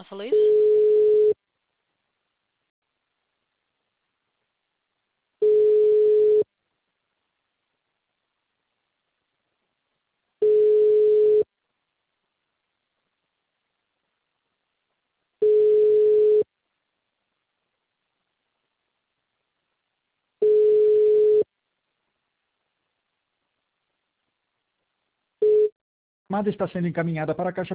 falou isso? A chamada está sendo encaminhada para a caixa